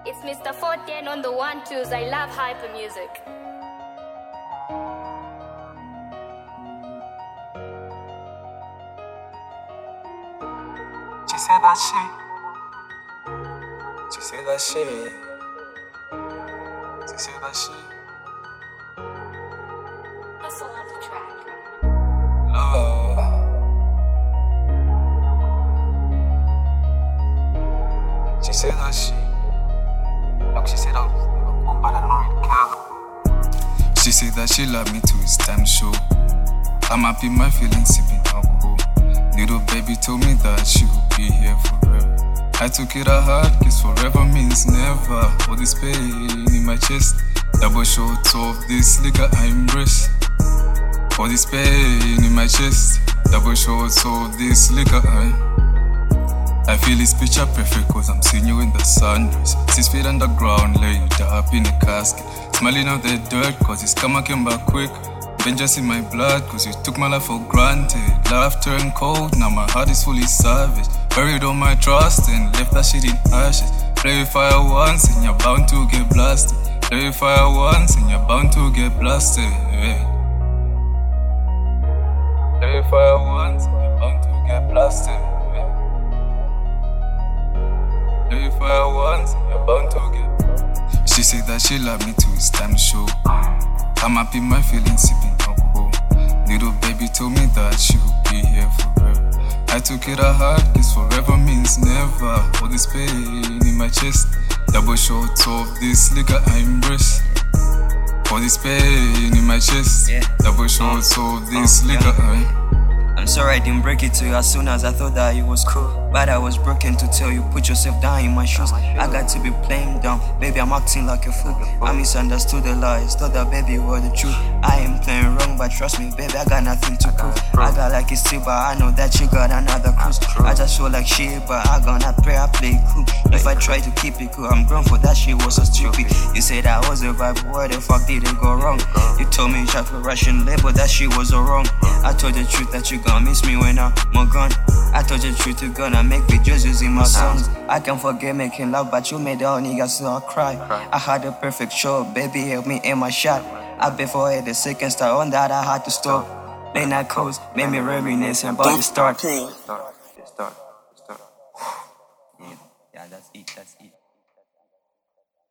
It's Mr. 14 on the 1-2s. I love hyper music. She said that shit. She said that shit. She said that shit. Hustle on the track. Love. She said that shit. Like she said, but I don't really care. She said that she love me till it's time to show. I'm happy my feelings sipping alcohol. Little baby told me that she would be here forever. I took it a hard, cause forever means never. All this pain in my chest, double shots of this liquor I embrace. All this pain in my chest, double shots of this liquor I feel it's picture perfect cause I'm seeing you in the sundress. 6 feet underground, lay you up in a casket. Smelling out the dirt cause this karma came back quick. Vengeance in my blood cause you took my life for granted. Love turned cold, now my heart is fully savage. Buried all my trust and left that shit in ashes. Play with fire once and you're bound to get blasted. Play with fire once and you're bound to get blasted. Play with fire once and you're bound to get blasted. Play with fire once and you're bound to get. She said that she love me till it's time to show. I'm happy my feelings sipping alcohol. Little baby told me that she would be here forever. I took it a hard, cause forever means never. All this pain in my chest, double shots of this liquor I embrace. All this pain in my chest, double shots of this liquor I'm sorry I didn't break it to you as soon as I thought that it was cool. But I was broken to tell you, put yourself down in my shoes. I got to be playing dumb, baby I'm acting like a fool. I misunderstood the lies, thought that baby was the truth. I am playing wrong but trust me baby I got nothing to prove. I got like a still but I know that you got another cruise. I just feel like shit but I gonna pray I play cool. If I try to keep it cool I'm grown for that shit was so stupid. You said I was a vibe, what the fuck did it go wrong? You told me you shot for Russian label, that shit was all wrong. I told the truth that you gonna miss me when I'm gone. I told you the truth you gonna make videos using my songs. I can forget making love but you made all niggas so cry. I had a perfect show, baby help me aim my shot. I before the second star on that I had to stop. Late night calls made me reminisce about the start. Yeah, that's it.